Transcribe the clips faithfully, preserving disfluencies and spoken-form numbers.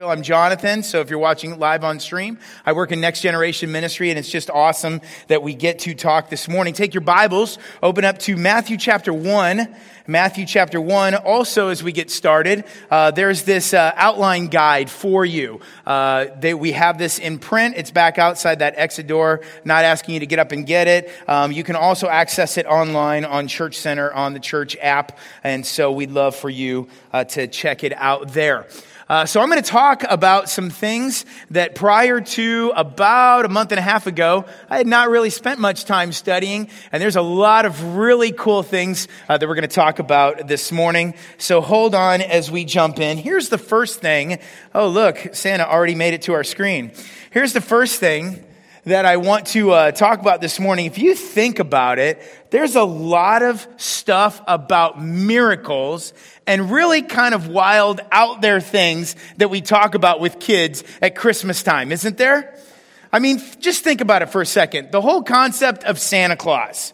I'm Jonathan, so if you're watching live on stream, I work in Next Generation Ministry, and it's just awesome that we get to talk this morning. Take your Bibles, open up to Matthew chapter one. Matthew chapter one. Also, as we get started, uh, there's this uh, outline guide for you. Uh, they, we have this in print. It's back outside that exit door. Not asking you to get up and get it. Um, you can also access it online on Church Center on the church app, and so we'd love for you uh, to check it out there. Uh, so I'm going to talk about some things that prior to about a month and a half ago, I had not really spent much time studying. And there's a lot of really cool things uh, that we're going to talk about this morning. So hold on as we jump in. Here's the first thing. Oh, look, Santa already made it to our screen. Here's the first thing that I want to uh, talk about this morning. If you think about it, there's a lot of stuff about miracles and really kind of wild out there things that we talk about with kids at Christmas time, isn't there? I mean, just think about it for a second. The whole concept of Santa Claus.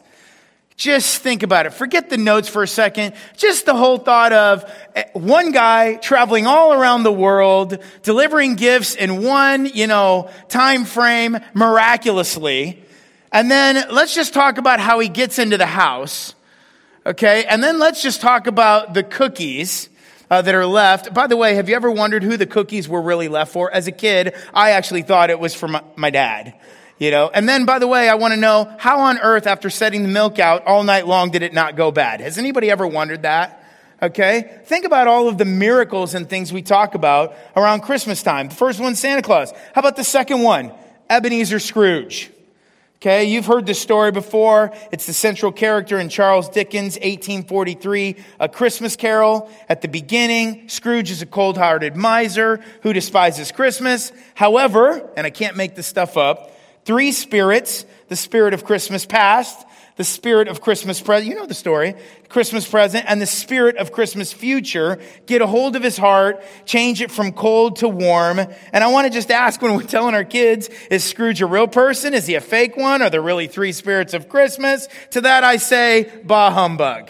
Just think about it. Forget the notes for a second. Just the whole thought of one guy traveling all around the world, delivering gifts in one, you know, time frame miraculously. And then let's just talk about how he gets into the house. Okay. And then let's just talk about the cookies uh, that are left. By the way, have you ever wondered who the cookies were really left for? As a kid, I actually thought it was for my, my dad. You know, and then, by the way, I want to know how on earth, after setting the milk out all night long, did it not go bad? Has anybody ever wondered that? Okay. Think about all of the miracles and things we talk about around Christmas time. The first one, Santa Claus. How about the second one? Ebenezer Scrooge. Okay. You've heard this story before. It's the central character in Charles Dickens' eighteen forty-three A Christmas Carol. At the beginning, Scrooge is a cold-hearted miser who despises Christmas. However, and I can't make this stuff up, three spirits, the spirit of Christmas past, the spirit of Christmas present, you know the story, Christmas present, and the spirit of Christmas future get a hold of his heart, change it from cold to warm. And I want to just ask, when we're telling our kids, is Scrooge a real person? Is he a fake one? Are there really three spirits of Christmas? To that I say, bah humbug.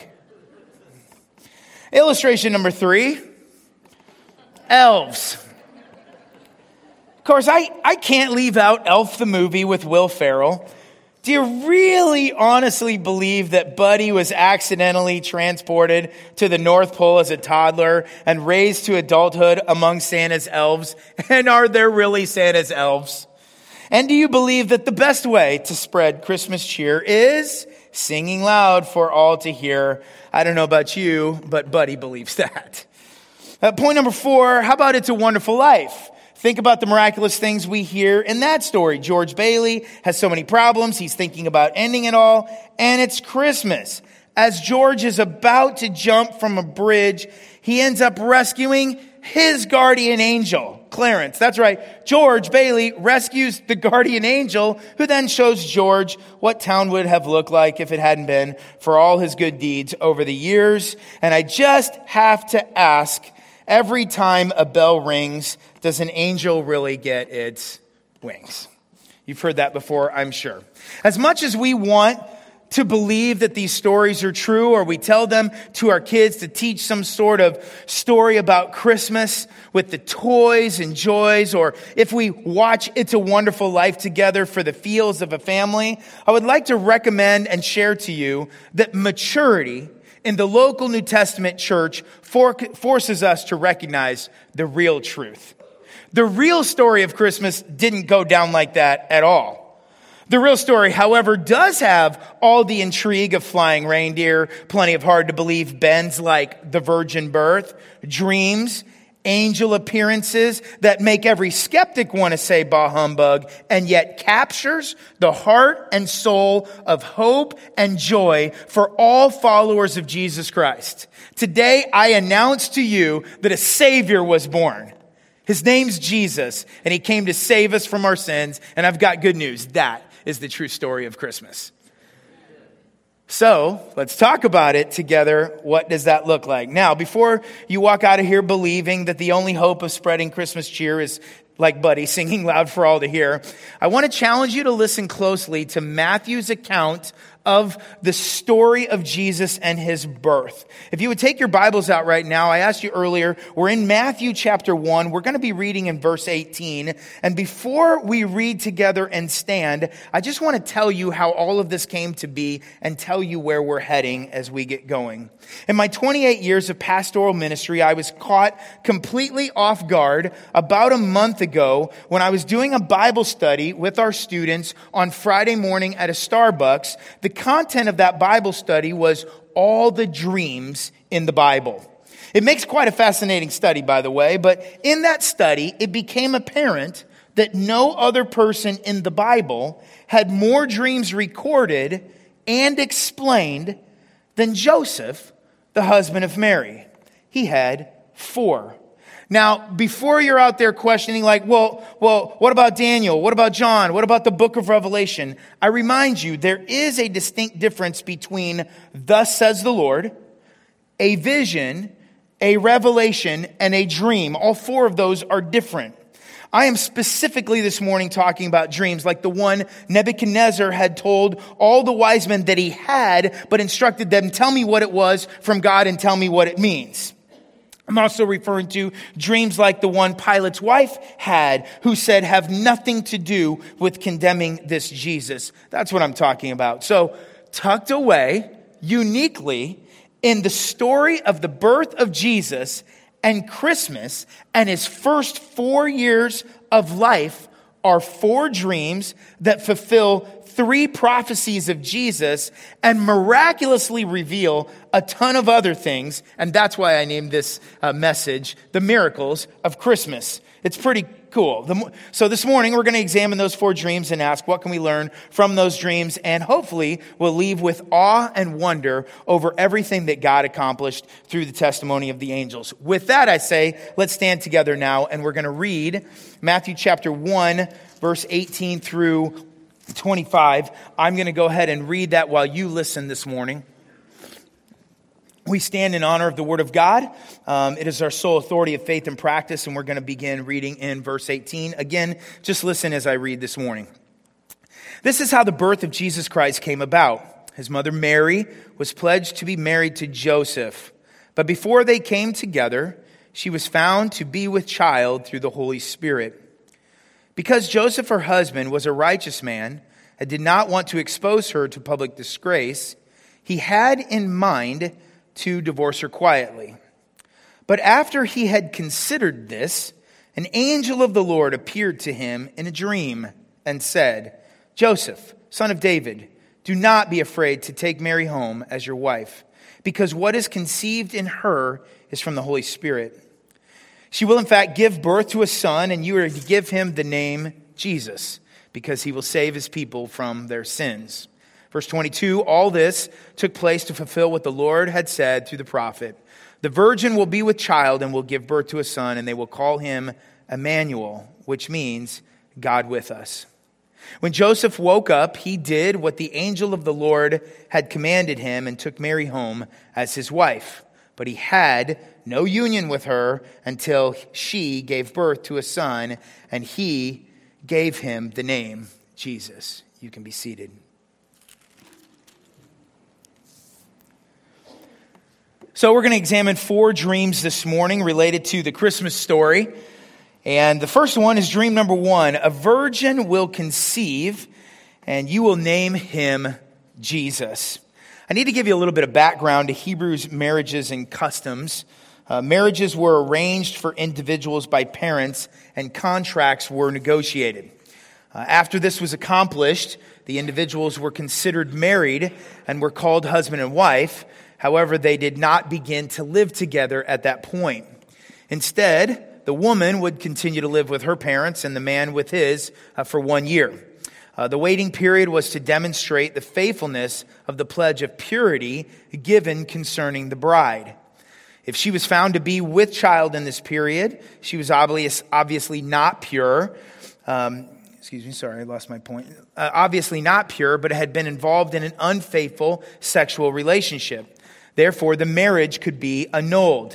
Illustration number three, elves. Of course, I, I can't leave out Elf the movie with Will Ferrell. Do you really honestly believe that Buddy was accidentally transported to the North Pole as a toddler and raised to adulthood among Santa's elves? And are there really Santa's elves? And do you believe that the best way to spread Christmas cheer is singing loud for all to hear? I don't know about you, but Buddy believes that. Uh, point number four, how about It's a Wonderful Life? Think about the miraculous things we hear in that story. George Bailey has so many problems. He's thinking about ending it all. And it's Christmas. As George is about to jump from a bridge, he ends up rescuing his guardian angel, Clarence. That's right. George Bailey rescues the guardian angel, who then shows George what town would have looked like if it hadn't been for all his good deeds over the years. And I just have to ask, every time a bell rings, does an angel really get its wings? You've heard that before, I'm sure. As much as we want to believe that these stories are true, or we tell them to our kids to teach some sort of story about Christmas with the toys and joys, or if we watch It's a Wonderful Life together for the feels of a family, I would like to recommend and share to you that maturity in the local New Testament church for, forces us to recognize the real truth. The real story of Christmas didn't go down like that at all. The real story, however, does have all the intrigue of flying reindeer, plenty of hard-to-believe bends like the virgin birth, dreams, angel appearances that make every skeptic want to say bah humbug, and yet captures the heart and soul of hope and joy for all followers of Jesus Christ. Today, I announce to you that a Savior was born. His name's Jesus, and he came to save us from our sins. And I've got good news. That is the true story of Christmas. So let's talk about it together. What does that look like? Now, before you walk out of here believing that the only hope of spreading Christmas cheer is like Buddy singing loud for all to hear, I want to challenge you to listen closely to Matthew's account of the story of Jesus and his birth. If you would take your Bibles out right now, I asked you earlier, we're in Matthew chapter one. We're going to be reading in verse eighteen. And before we read together and stand, I just want to tell you how all of this came to be and tell you where we're heading as we get going. In my twenty-eight years of pastoral ministry, I was caught completely off guard about a month ago when I was doing a Bible study with our students on Friday morning at a Starbucks. The content of that Bible study was all the dreams in the Bible. It makes quite a fascinating study, by the way, but in that study, it became apparent that no other person in the Bible had more dreams recorded and explained than Joseph, the husband of Mary. He had four. Now, before you're out there questioning like, well, well, what about Daniel? What about John? What about the book of Revelation? I remind you, there is a distinct difference between thus says the Lord, a vision, a revelation, and a dream. All four of those are different. I am specifically this morning talking about dreams like the one Nebuchadnezzar had told all the wise men that he had, but instructed them, tell me what it was from God and tell me what it means. I'm also referring to dreams like the one Pilate's wife had, who said have nothing to do with condemning this Jesus. That's what I'm talking about. So tucked away uniquely in the story of the birth of Jesus and Christmas and his first four years of life are four dreams that fulfill three prophecies of Jesus and miraculously reveal a ton of other things. And that's why I named this uh, message, The Miracles of Christmas. It's pretty cool. The, so this morning, we're going to examine those four dreams and ask, what can we learn from those dreams? And hopefully, we'll leave with awe and wonder over everything that God accomplished through the testimony of the angels. With that, I say, let's stand together now, and we're going to read Matthew chapter one, verse eighteen through twenty-five. I'm going to go ahead and read that while you listen this morning. We stand in honor of the Word of God. Um, it is our sole authority of faith and practice, and we're going to begin reading in verse eighteen. Again, just listen as I read this morning. This is how the birth of Jesus Christ came about. His mother Mary was pledged to be married to Joseph, but before they came together, she was found to be with child through the Holy Spirit. Because Joseph, her husband, was a righteous man and did not want to expose her to public disgrace, he had in mind to divorce her quietly. But after he had considered this, an angel of the Lord appeared to him in a dream and said, Joseph, son of David, do not be afraid to take Mary home as your wife, because what is conceived in her is from the Holy Spirit. She will in fact give birth to a son, and you are to give him the name Jesus, because he will save his people from their sins. Verse twenty-two, all this took place to fulfill what the Lord had said through the prophet. The virgin will be with child and will give birth to a son, and they will call him Emmanuel, which means God with us. When Joseph woke up, he did what the angel of the Lord had commanded him and took Mary home as his wife. But he had no union with her until she gave birth to a son, and he gave him the name Jesus. You can be seated. So we're going to examine four dreams this morning related to the Christmas story. And the first one is dream number one. A virgin will conceive, and you will name him Jesus. I need to give you a little bit of background to Hebrews' marriages and customs. Uh, marriages were arranged for individuals by parents, and contracts were negotiated. Uh, after this was accomplished, the individuals were considered married and were called husband and wife. However, they did not begin to live together at that point. Instead, the woman would continue to live with her parents and the man with his uh, for one year. Uh, the waiting period was to demonstrate the faithfulness of the pledge of purity given concerning the bride. If she was found to be with child in this period, she was obvious, obviously not pure. Um, excuse me, sorry, I lost my point. Uh, obviously not pure, but had been involved in an unfaithful sexual relationship. Therefore, the marriage could be annulled.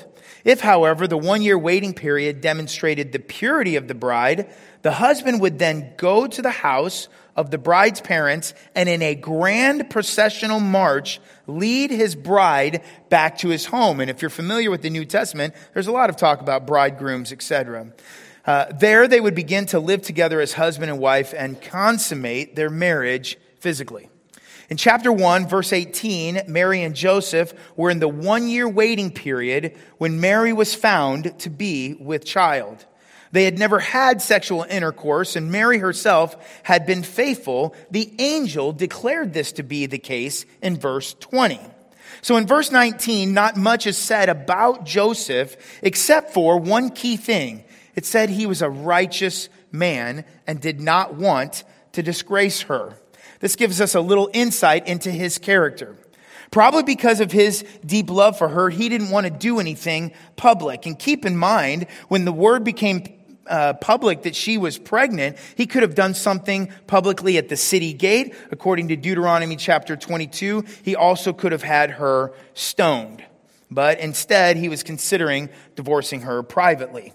If, however, the one-year waiting period demonstrated the purity of the bride, the husband would then go to the house of the bride's parents and in a grand processional march lead his bride back to his home. And if you're familiar with the New Testament, there's a lot of talk about bridegrooms, et cetera. Uh, there they would begin to live together as husband and wife and consummate their marriage physically. In chapter one, verse eighteen, Mary and Joseph were in the one-year waiting period when Mary was found to be with child. They had never had sexual intercourse, and Mary herself had been faithful. The angel declared this to be the case in verse twenty. So in verse nineteen, not much is said about Joseph except for one key thing. It said he was a righteous man and did not want to disgrace her. This gives us a little insight into his character. Probably because of his deep love for her, he didn't want to do anything public. And keep in mind, when the word became uh, public that she was pregnant, he could have done something publicly at the city gate. According to Deuteronomy chapter twenty-two, he also could have had her stoned. But instead, he was considering divorcing her privately.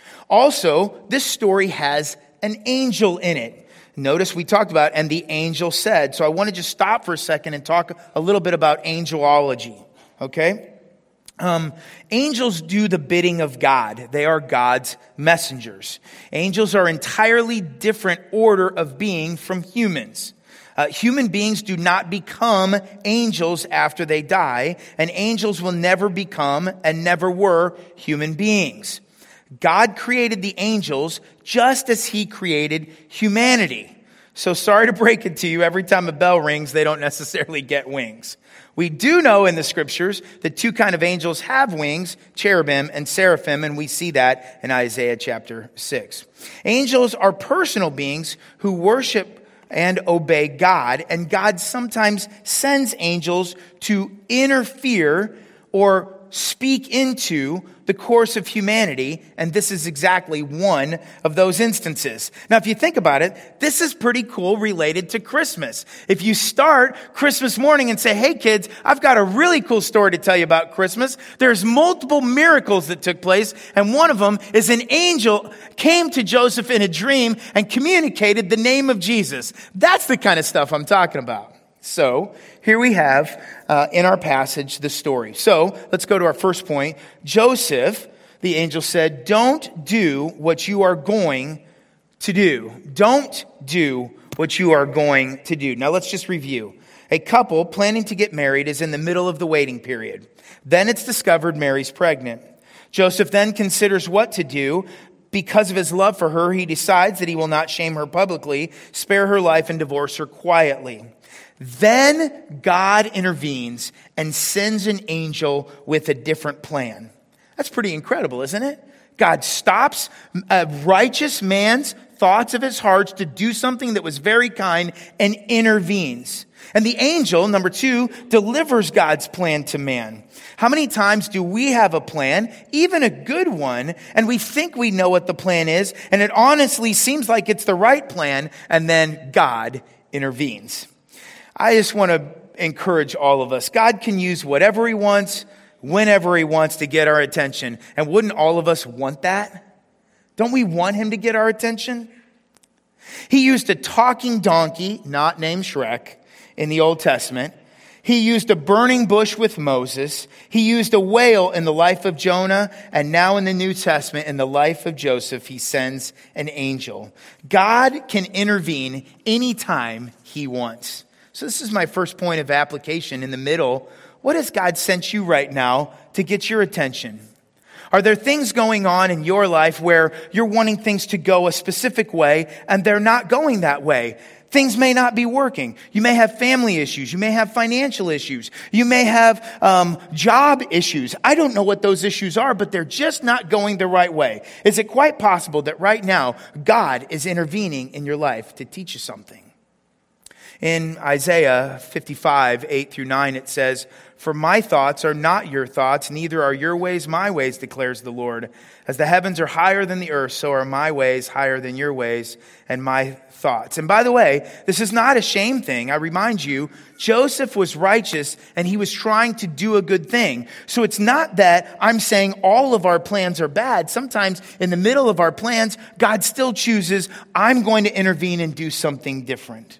Also, this story has an angel in it. Notice we talked about, and the angel said. So I want to just stop for a second and talk a little bit about angelology, okay? Um, angels do the bidding of God. They are God's messengers. Angels are entirely different order of being from humans. Uh, human beings do not become angels after they die, and angels will never become and never were human beings. God created the angels just as he created humanity. So sorry to break it to you, every time a bell rings, they don't necessarily get wings. We do know in the scriptures that two kind of angels have wings, cherubim and seraphim, and we see that in Isaiah chapter six. Angels are personal beings who worship and obey God, and God sometimes sends angels to interfere or speak into the course of humanity, and this is exactly one of those instances. Now, if you think about it, this is pretty cool related to Christmas. If you start Christmas morning and say, hey kids, I've got a really cool story to tell you about Christmas. There's multiple miracles that took place, and one of them is an angel came to Joseph in a dream and communicated the name of Jesus. That's the kind of stuff I'm talking about. So, here we have uh, in our passage the story. So, let's go to our first point. Joseph, the angel said, don't do what you are going to do. Don't do what you are going to do. Now, let's just review. A couple planning to get married is in the middle of the waiting period. Then it's discovered Mary's pregnant. Joseph then considers what to do. Because of his love for her, he decides that he will not shame her publicly, spare her life, and divorce her quietly. Then God intervenes and sends an angel with a different plan. That's pretty incredible, isn't it? God stops a righteous man's thoughts of his heart to do something that was very kind and intervenes. And the angel, number two, delivers God's plan to man. How many times do we have a plan, even a good one, and we think we know what the plan is, and it honestly seems like it's the right plan, and then God intervenes? I just want to encourage all of us. God can use whatever he wants, whenever he wants to get our attention. And wouldn't all of us want that? Don't we want him to get our attention? He used a talking donkey, not named Shrek, in the Old Testament. He used a burning bush with Moses. He used a whale in the life of Jonah. And now in the New Testament, in the life of Joseph, he sends an angel. God can intervene anytime he wants. So this is my first point of application in the middle. What has God sent you right now to get your attention? Are there things going on in your life where you're wanting things to go a specific way and they're not going that way? Things may not be working. You may have family issues. You may have financial issues. You may have um, job issues. I don't know what those issues are, but they're just not going the right way. Is it quite possible that right now God is intervening in your life to teach you something? In Isaiah fifty-five, eight through nine, it says, For my thoughts are not your thoughts, neither are your ways my ways, declares the Lord. As the heavens are higher than the earth, so are my ways higher than your ways, and my thoughts. And by the way, this is not a shame thing. I remind you, Joseph was righteous and he was trying to do a good thing. So it's not that I'm saying all of our plans are bad. Sometimes in the middle of our plans, God still chooses, I'm going to intervene and do something different.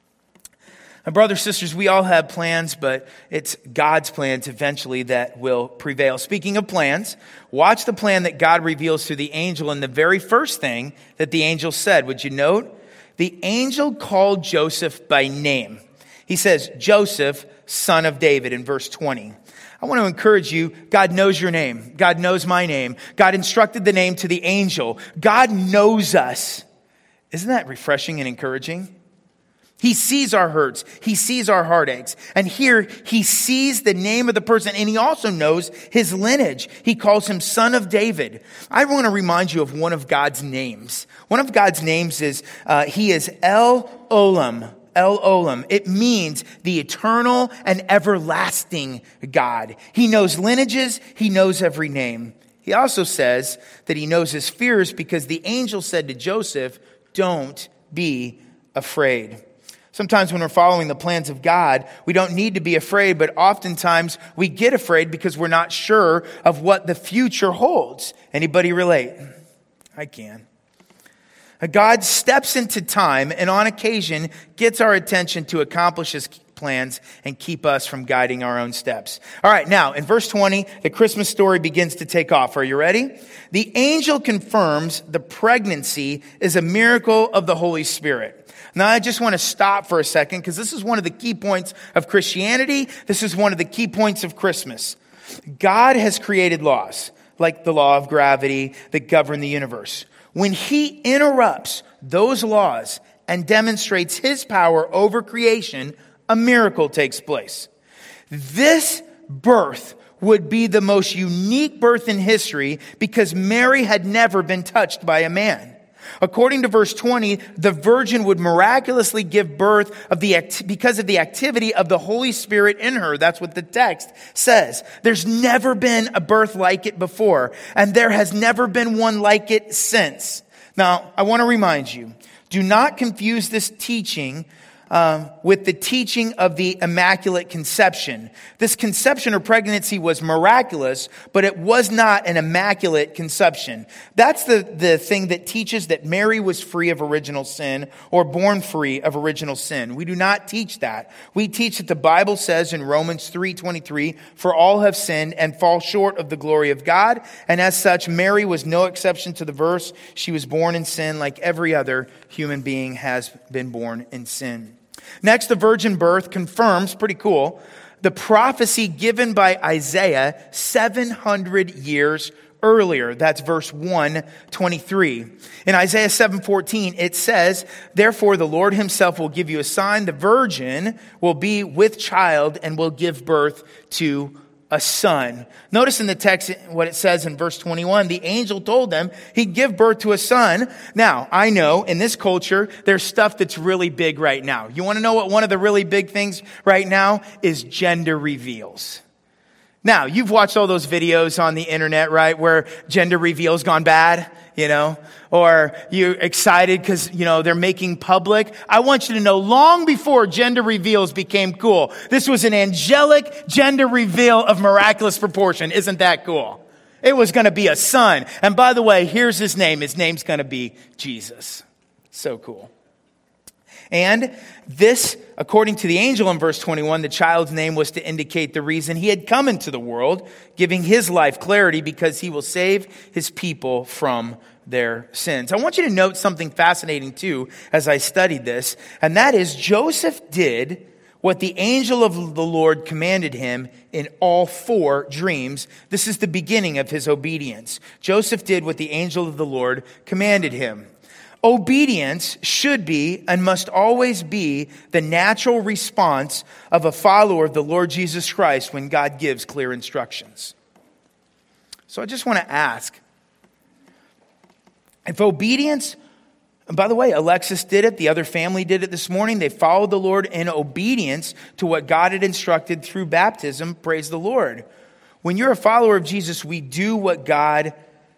And brothers, sisters, we all have plans, but it's God's plans eventually that will prevail. Speaking of plans, watch the plan that God reveals through the angel in the very first thing that the angel said. Would you note? The angel called Joseph by name. He says, Joseph, son of David, in verse twenty. I want to encourage you, God knows your name. God knows my name. God instructed the name to the angel. God knows us. Isn't that refreshing and encouraging? He sees our hurts. He sees our heartaches. And here he sees the name of the person, and he also knows his lineage. He calls him Son of David. I want to remind you of one of God's names. One of God's names is, uh, he is El Olam. El Olam. It means the eternal and everlasting God. He knows lineages. He knows every name. He also says that he knows his fears because the angel said to Joseph, don't be afraid. Sometimes when we're following the plans of God, we don't need to be afraid, but oftentimes we get afraid because we're not sure of what the future holds. Anybody relate? I can. God steps into time and on occasion gets our attention to accomplish his plans and keep us from guiding our own steps. All right, now in verse twenty, the Christmas story begins to take off. Are you ready? The angel confirms the pregnancy is a miracle of the Holy Spirit. Now, I just want to stop for a second because this is one of the key points of Christianity. This is one of the key points of Christmas. God has created laws, like the law of gravity that govern the universe. When he interrupts those laws and demonstrates his power over creation, a miracle takes place. This birth would be the most unique birth in history because Mary had never been touched by a man. According to verse twenty, the virgin would miraculously give birth of the act- because of the activity of the Holy Spirit in her. That's what the text says. There's never been a birth like it before, and there has never been one like it since. Now, I want to remind you, do not confuse this teaching Um, with the teaching of the Immaculate Conception. This conception or pregnancy was miraculous, but it was not an immaculate conception. That's the, the thing that teaches that Mary was free of original sin or born free of original sin. We do not teach that. We teach that the Bible says in Romans three twenty-three, for all have sinned and fall short of the glory of God. And as such, Mary was no exception to the verse. She was born in sin like every other human being has been born in sin. Next, the virgin birth confirms, pretty cool, the prophecy given by Isaiah seven hundred years earlier. That's verse one twenty-three. In Isaiah seven fourteen, it says, therefore the Lord himself will give you a sign. The virgin will be with child and will give birth to a son. Notice in the text what it says in verse twenty-one. The angel told them he'd give birth to a son. Now, I know in this culture, there's stuff that's really big right now. You want to know what one of the really big things right now is? Gender reveals. Now, you've watched all those videos on the internet, right, where gender reveals gone bad, you know, or you're excited because, you know, they're making public. I want you to know, long before gender reveals became cool, this was an angelic gender reveal of miraculous proportion. Isn't that cool? It was going to be a son. And by the way, here's his name. His name's going to be Jesus. So cool. And this, according to the angel in verse twenty-one, the child's name was to indicate the reason he had come into the world, giving his life clarity because he will save his people from their sins. I want you to note something fascinating too as I studied this, and that is Joseph did what the angel of the Lord commanded him in all four dreams. This is the beginning of his obedience. Joseph did what the angel of the Lord commanded him. Obedience should be and must always be the natural response of a follower of the Lord Jesus Christ when God gives clear instructions. So I just want to ask, if obedience And by the way, Alexis did it. The other family did it this morning. They followed the Lord in obedience to what God had instructed through baptism. Praise the Lord. When you're a follower of Jesus, we do what God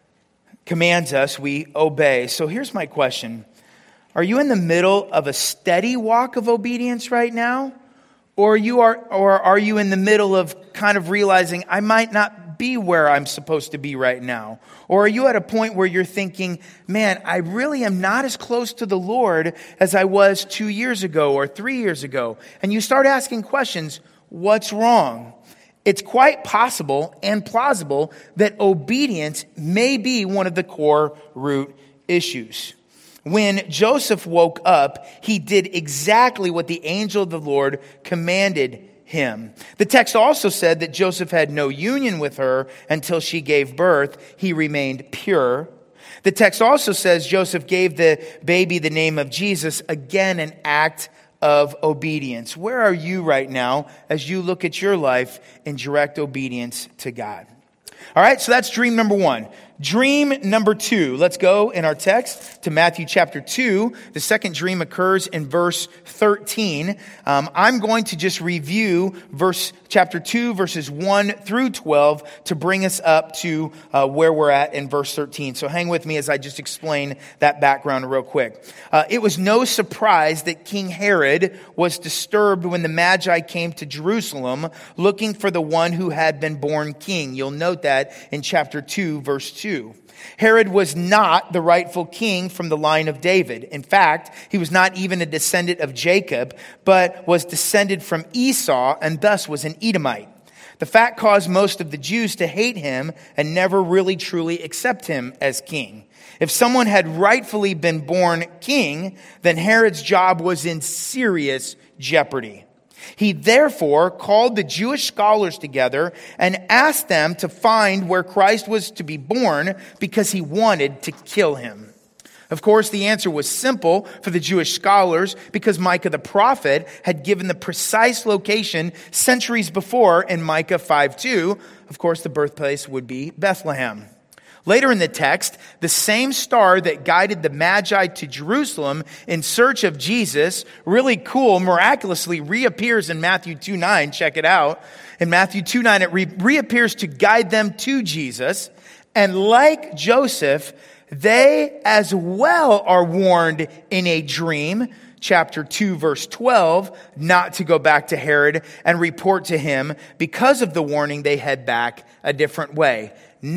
commands us. We obey. So here's my question. Are you in the middle of a steady walk of obedience right now? Or you are, or are you in the middle of kind of realizing I might not be where I'm supposed to be right now? Or are you at a point where you're thinking, man, I really am not as close to the Lord as I was two years ago or three years ago? And you start asking questions, what's wrong? It's quite possible and plausible that obedience may be one of the core root issues. When Joseph woke up, he did exactly what the angel of the Lord commanded him. The text also said that Joseph had no union with her until she gave birth. He remained pure. The text also says Joseph gave the baby the name of Jesus, again an act of obedience. Where are you right now as you look at your life in direct obedience to God? All right, so that's dream number one. Dream number two. Let's go in our text to Matthew chapter two. The second dream occurs in verse thirteen. Um, I'm going to just review verse chapter two, verses one through twelve to bring us up to uh, where we're at in verse thirteen. So hang with me as I just explain that background real quick. Uh, it was no surprise that King Herod was disturbed when the Magi came to Jerusalem looking for the one who had been born king. You'll note that in chapter two, verse two. Herod was not the rightful king from the line of David. In fact, he was not even a descendant of Jacob, but was descended from Esau and thus was an Edomite. The fact caused most of the Jews to hate him and never really truly accept him as king. If someone had rightfully been born king, then Herod's job was in serious jeopardy. He therefore called the Jewish scholars together and asked them to find where Christ was to be born because he wanted to kill him. Of course, the answer was simple for the Jewish scholars because Micah the prophet had given the precise location centuries before in Micah five two. Of course, the birthplace would be Bethlehem. Later in the text, the same star that guided the Magi to Jerusalem in search of Jesus, really cool, miraculously reappears in Matthew two nine. Check it out. In Matthew two nine, it re- reappears to guide them to Jesus. And like Joseph, they as well are warned in a dream, chapter two, verse twelve, not to go back to Herod and report to him. Because of the warning, they head back a different way.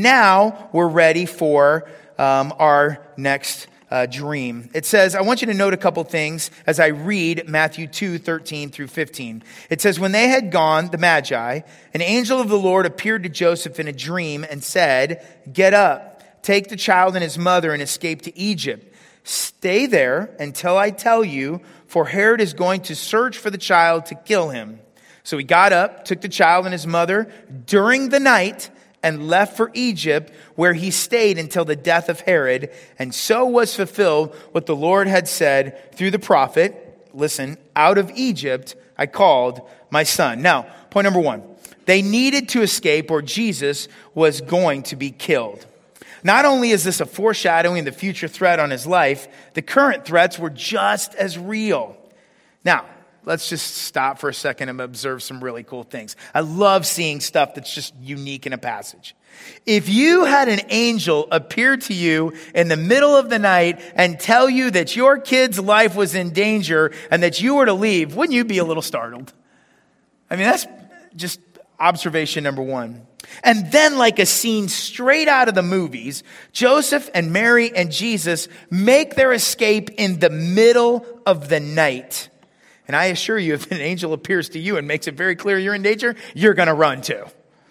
Now we're ready for um, our next uh, dream. It says, I want you to note a couple things as I read Matthew two thirteen through fifteen. It says, when they had gone, the Magi, an angel of the Lord appeared to Joseph in a dream and said, get up, take the child and his mother and escape to Egypt. Stay there until I tell you, for Herod is going to search for the child to kill him. So he got up, took the child and his mother during the night, and left for Egypt, where he stayed until the death of Herod. And so was fulfilled what the Lord had said through the prophet. Listen, out of Egypt I called my son. Now, point number one. They needed to escape or Jesus was going to be killed. Not only is this a foreshadowing of the future threat on his life, the current threats were just as real. Now, let's just stop for a second and observe some really cool things. I love seeing stuff that's just unique in a passage. If you had an angel appear to you in the middle of the night and tell you that your kid's life was in danger and that you were to leave, wouldn't you be a little startled? I mean, that's just observation number one. And then, like a scene straight out of the movies, Joseph and Mary and Jesus make their escape in the middle of the night. And I assure you, if an angel appears to you and makes it very clear you're in danger, you're going to run too.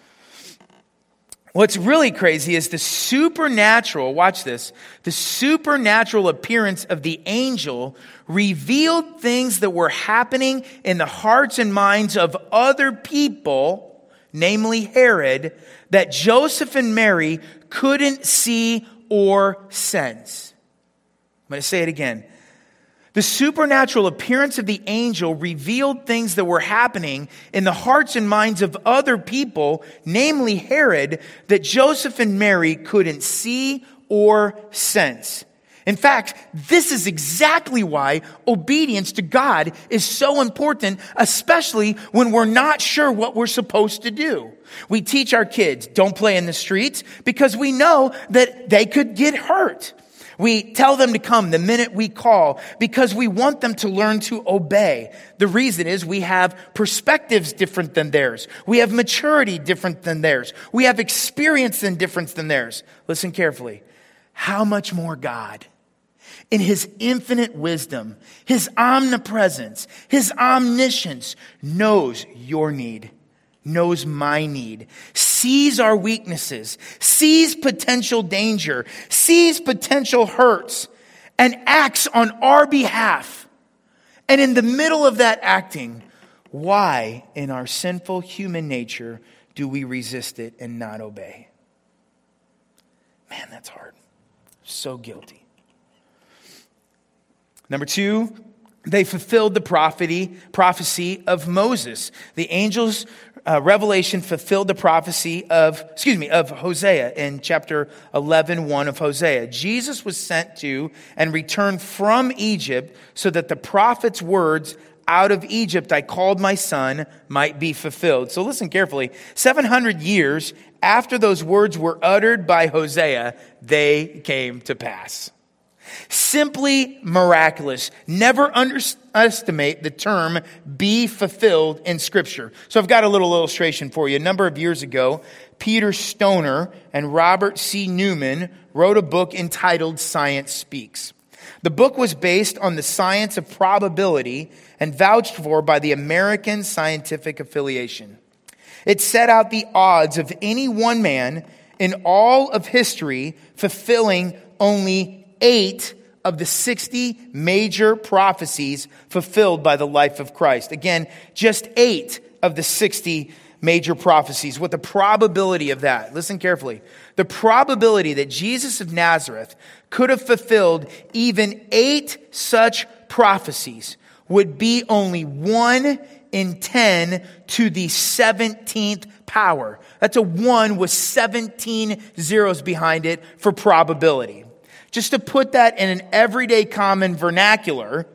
What's really crazy is the supernatural, watch this, the supernatural appearance of the angel revealed things that were happening in the hearts and minds of other people, namely Herod, that Joseph and Mary couldn't see or sense. I'm going to say it again. The supernatural appearance of the angel revealed things that were happening in the hearts and minds of other people, namely Herod, that Joseph and Mary couldn't see or sense. In fact, this is exactly why obedience to God is so important, especially when we're not sure what we're supposed to do. We teach our kids, don't play in the streets, because we know that they could get hurt. We tell them to come the minute we call because we want them to learn to obey. The reason is we have perspectives different than theirs. We have maturity different than theirs. We have experience and different than theirs. Listen carefully. How much more God, in his infinite wisdom, his omnipresence, his omniscience, knows your need, knows my need, sees our weaknesses, sees potential danger, sees potential hurts, and acts on our behalf. And in the middle of that acting, why in our sinful human nature do we resist it and not obey? Man, that's hard. So guilty. Number two, they fulfilled the prophecy, prophecy of Moses. The angel's uh, revelation fulfilled the prophecy of, excuse me, of Hosea in chapter eleven, one of Hosea. Jesus was sent to and returned from Egypt so that the prophet's words, out of Egypt I called my son, might be fulfilled. So listen carefully. seven hundred years after those words were uttered by Hosea, they came to pass. Simply miraculous. Never underestimate the term be fulfilled in Scripture. So I've got a little illustration for you. A number of years ago, Peter Stoner and Robert C. Newman wrote a book entitled Science Speaks. The book was based on the science of probability and vouched for by the American Scientific Affiliation. It set out the odds of any one man in all of history fulfilling only eight of the sixty major prophecies fulfilled by the life of Christ. Again, just eight of the sixty major prophecies. What the probability of that? Listen carefully. The probability that Jesus of Nazareth could have fulfilled even eight such prophecies would be only one in ten to the seventeenth power. That's a one with seventeen zeros behind it for probability. Just to put that in an everyday common vernacular,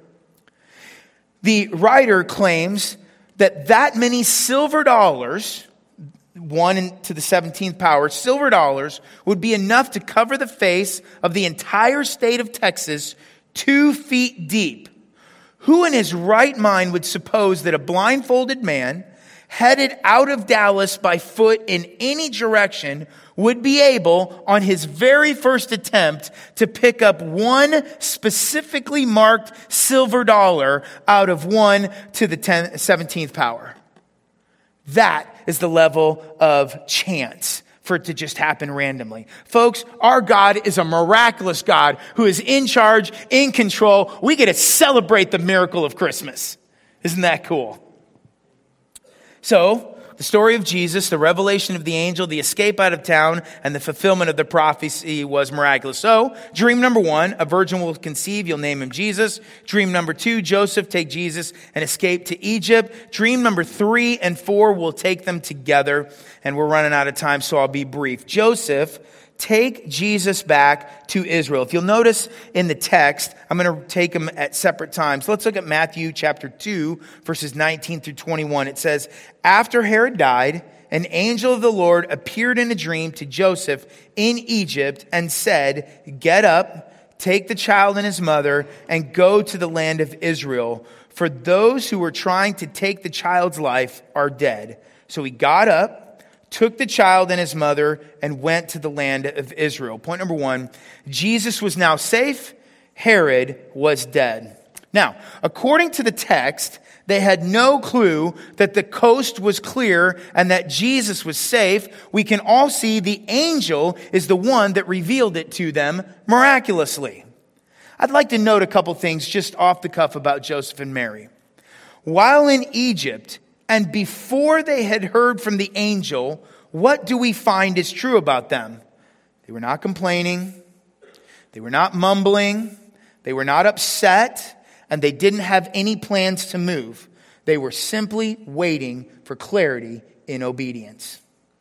the writer claims that that many silver dollars, one to the seventeenth power, silver dollars would be enough to cover the face of the entire state of Texas two feet deep. Who in his right mind would suppose that a blindfolded man headed out of Dallas by foot in any direction would be able, on his very first attempt, to pick up one specifically marked silver dollar out of one to the seventeenth power? That is the level of chance for it to just happen randomly. Folks, our God is a miraculous God who is in charge, in control. We get to celebrate the miracle of Christmas. Isn't that cool? So, the story of Jesus, the revelation of the angel, the escape out of town, and the fulfillment of the prophecy was miraculous. So, dream number one, a virgin will conceive, you'll name him Jesus. Dream number two, Joseph, take Jesus and escape to Egypt. Dream number three and four, we'll take them together. And we're running out of time, so I'll be brief. Joseph, take Jesus back to Israel. If you'll notice in the text, I'm going to take them at separate times. Let's look at Matthew chapter two, verses nineteen through twenty-one. It says, after Herod died, an angel of the Lord appeared in a dream to Joseph in Egypt and said, get up, take the child and his mother, and go to the land of Israel. For those who were trying to take the child's life are dead. So he got up, took the child and his mother, and went to the land of Israel. Point number one, Jesus was now safe. Herod was dead. Now, according to the text, they had no clue that the coast was clear and that Jesus was safe. We can all see the angel is the one that revealed it to them miraculously. I'd like to note a couple things just off the cuff about Joseph and Mary. While in Egypt, and before they had heard from the angel, what do we find is true about them? They were not complaining. They were not mumbling. They were not upset. And they didn't have any plans to move. They were simply waiting for clarity in obedience.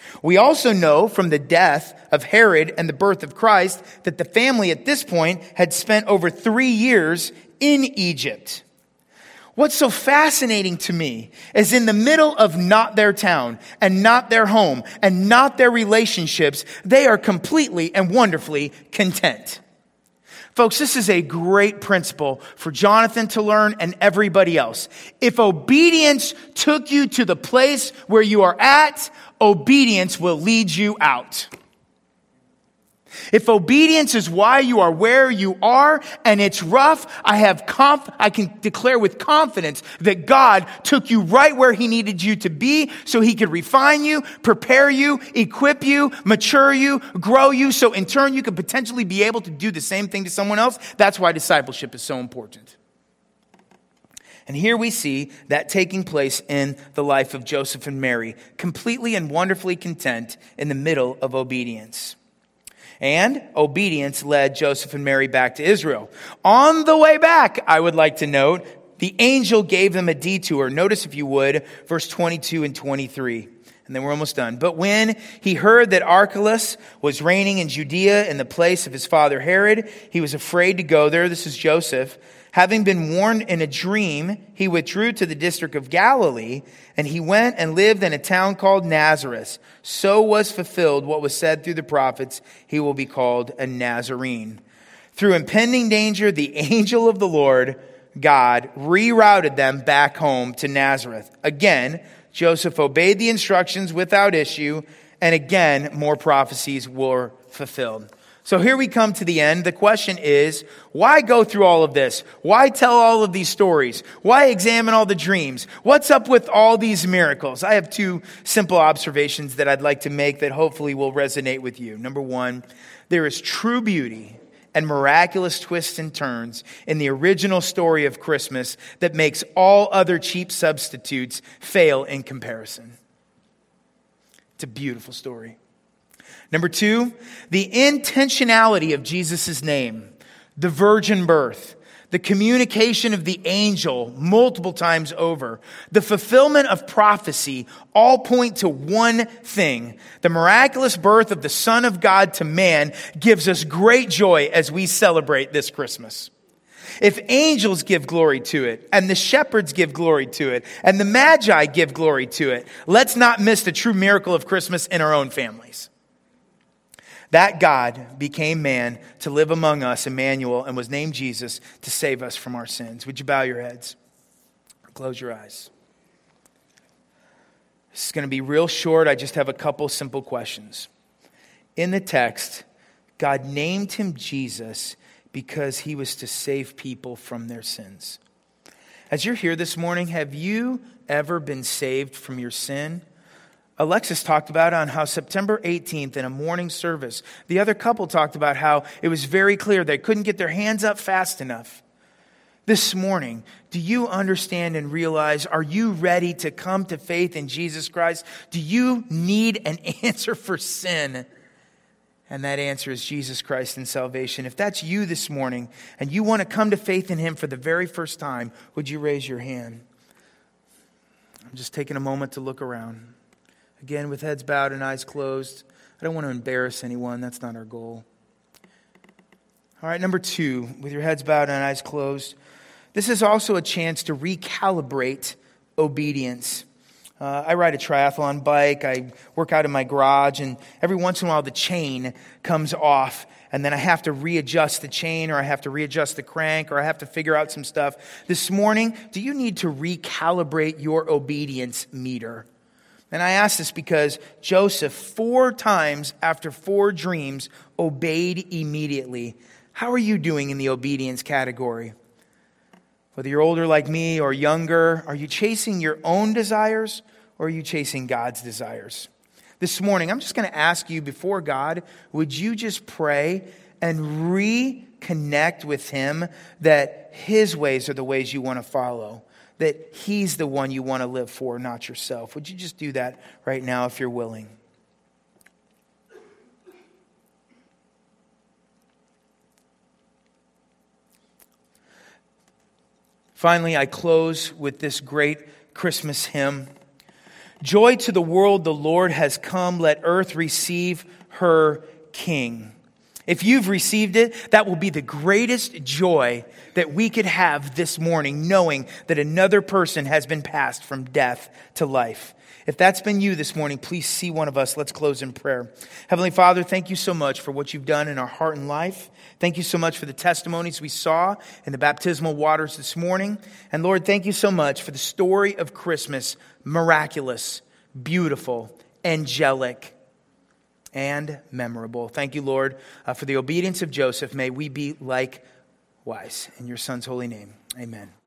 We also know from the death of Herod and the birth of Christ that the family at this point had spent over three years in Egypt. What's so fascinating to me is in the middle of not their town and not their home and not their relationships, they are completely and wonderfully content. Folks, this is a great principle for Jonathan to learn and everybody else. If obedience took you to the place where you are at, obedience will lead you out. If obedience is why you are where you are and it's rough, I have conf- I can declare with confidence that God took you right where he needed you to be so he could refine you, prepare you, equip you, mature you, grow you, so in turn you could potentially be able to do the same thing to someone else. That's why discipleship is so important. And here we see that taking place in the life of Joseph and Mary, completely and wonderfully content in the middle of obedience. And obedience led Joseph and Mary back to Israel. On the way back, I would like to note, the angel gave them a detour. Notice, if you would, verse twenty-two and twenty-three. And then we're almost done. But when he heard that Archelaus was reigning in Judea in the place of his father Herod, he was afraid to go there. This is Joseph. Having been warned in a dream, he withdrew to the district of Galilee, and he went and lived in a town called Nazareth. So was fulfilled what was said through the prophets, he will be called a Nazarene. Through impending danger, the angel of the Lord, God, rerouted them back home to Nazareth. Again, Joseph obeyed the instructions without issue, and again, more prophecies were fulfilled. So here we come to the end. The question is, why go through all of this? Why tell all of these stories? Why examine all the dreams? What's up with all these miracles? I have two simple observations that I'd like to make that hopefully will resonate with you. Number one, there is true beauty and miraculous twists and turns in the original story of Christmas that makes all other cheap substitutes fail in comparison. It's a beautiful story. Number two, the intentionality of Jesus' name, the virgin birth, the communication of the angel multiple times over, the fulfillment of prophecy all point to one thing. The miraculous birth of the Son of God to man gives us great joy as we celebrate this Christmas. If angels give glory to it, and the shepherds give glory to it, and the magi give glory to it, let's not miss the true miracle of Christmas in our own families. That God became man to live among us, Emmanuel, and was named Jesus to save us from our sins. Would you bow your heads? Close your eyes. This is going to be real short. I just have a couple simple questions. In the text, God named him Jesus because he was to save people from their sins. As you're here this morning, have you ever been saved from your sin? Alexis talked about on how September eighteenth in a morning service, the other couple talked about how it was very clear they couldn't get their hands up fast enough. This morning, do you understand and realize, are you ready to come to faith in Jesus Christ? Do you need an answer for sin? And that answer is Jesus Christ and salvation. If that's you this morning and you want to come to faith in him for the very first time, would you raise your hand? I'm just taking a moment to look around. Again, with heads bowed and eyes closed. I don't want to embarrass anyone. That's not our goal. All right, number two, with your heads bowed and eyes closed. This is also a chance to recalibrate obedience. Uh, I ride a triathlon bike. I work out in my garage, and every once in a while the chain comes off, and then I have to readjust the chain, or I have to readjust the crank, or I have to figure out some stuff. This morning, do you need to recalibrate your obedience meter? And I ask this because Joseph, four times after four dreams, obeyed immediately. How are you doing in the obedience category? Whether you're older like me or younger, are you chasing your own desires or are you chasing God's desires? This morning, I'm just going to ask you before God, would you just pray and reconnect with him that his ways are the ways you want to follow? That he's the one you want to live for, not yourself. Would you just do that right now if you're willing? Finally, I close with this great Christmas hymn. Joy to the world, the Lord has come. Let earth receive her King. If you've received it, that will be the greatest joy that we could have this morning, knowing that another person has been passed from death to life. If that's been you this morning, please see one of us. Let's close in prayer. Heavenly Father, thank you so much for what you've done in our heart and life. Thank you so much for the testimonies we saw in the baptismal waters this morning. And Lord, thank you so much for the story of Christmas, miraculous, beautiful, angelic, and memorable. Thank you, Lord, uh, for the obedience of Joseph. May we be likewise. In your Son's holy name, amen.